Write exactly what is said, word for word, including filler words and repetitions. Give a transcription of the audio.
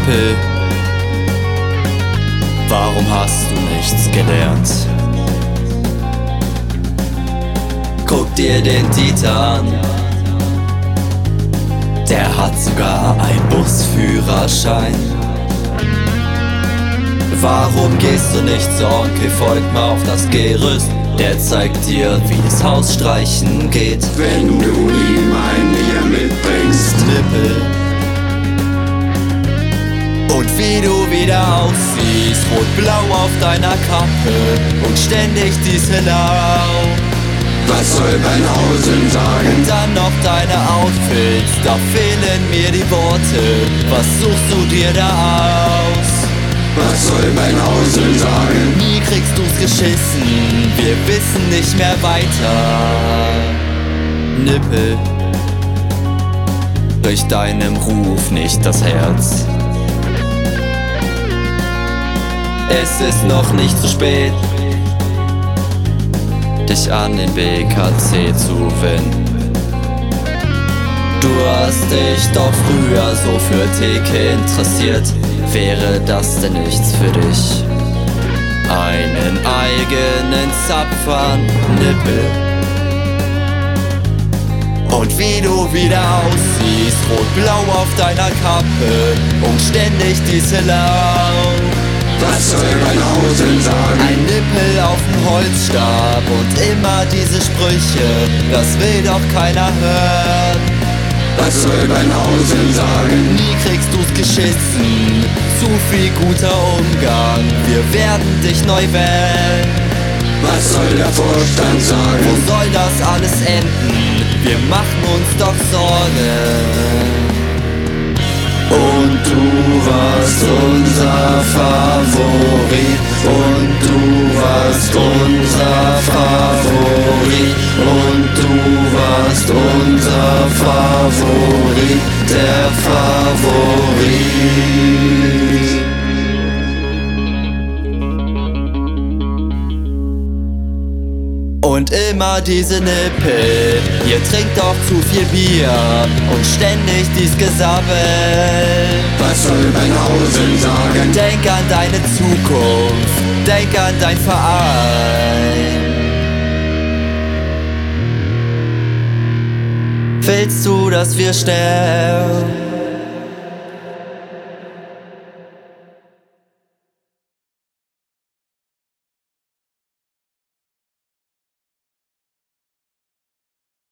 Nippel, warum hast du nichts gelernt? Guck dir den Dieter an, der hat sogar einen Busführerschein. Warum gehst du nicht zu Onkel, folg mal auf das Gerüst, der zeigt dir, wie das Haus streichen geht. Wenn du ihm ein Bier mitbringst, Nippel. Und wie du wieder aussiehst, rot-blau auf deiner Kappe und ständig Dieselau. Was soll Beinhausen sagen? Und dann noch deine Outfits, da fehlen mir die Worte. Was suchst du dir da aus? Was soll Beinhausen sagen? Nie kriegst du's geschissen, wir wissen nicht mehr weiter. Nippel, brich deinem Ruf nicht das Herz. Es ist noch nicht zu spät, dich an den B K C zu wenden. Du hast dich doch früher so für Theke interessiert. Wäre das denn nichts für dich? Einen eigenen Zapfern, Nippel. Und wie du wieder aussiehst, rot-blau auf deiner Kappe und ständig Dieselau. Was soll Beinhausen sagen? Ein Nippel auf dem Holzstab und immer diese Sprüche, das will doch keiner hören. Was soll Beinhausen sagen? Nie kriegst du's geschissen, zu viel guter Umgang, wir werden dich neu wählen. Was soll der Vorstand sagen? Wo soll das alles enden? Wir machen uns doch Sorgen. Und du warst unser Favorit, und du warst unser Favorit, und du warst unser Favorit, der Favorit. Und immer diese Nippel, ihr trinkt doch zu viel Bier und ständig dies Gesabbel. Was soll Beinhausen sagen? Denk an deine Zukunft, denk an dein Verein. Willst du, dass wir sterben?